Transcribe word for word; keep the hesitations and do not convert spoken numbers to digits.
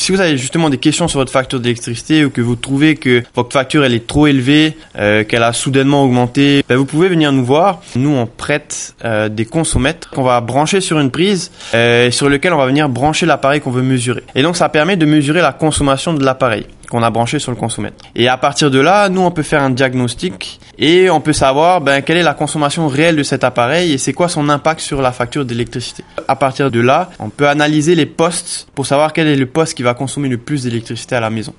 si vous avez justement des questions sur votre facture d'électricité ou que vous trouvez que votre facture elle est trop élevée, euh, qu'elle a soudainement augmenté, ben, vous pouvez venir nous voir. Nous, on prête euh, des consomètres qu'on va brancher sur une prise euh, sur lequel on va venir brancher l'appareil qu'on veut mesurer. Et donc, ça permet de mesurer la consommation de l'appareil qu'on a branché sur le consomètre. Et à partir de là, nous, on peut faire un diagnostic et on peut savoir ben, quelle est la consommation réelle de cet appareil et c'est quoi son impact sur la facture d'électricité. À partir de là, on peut analyser les postes pour savoir quel est le poste qui va consommer le plus d'électricité à la maison.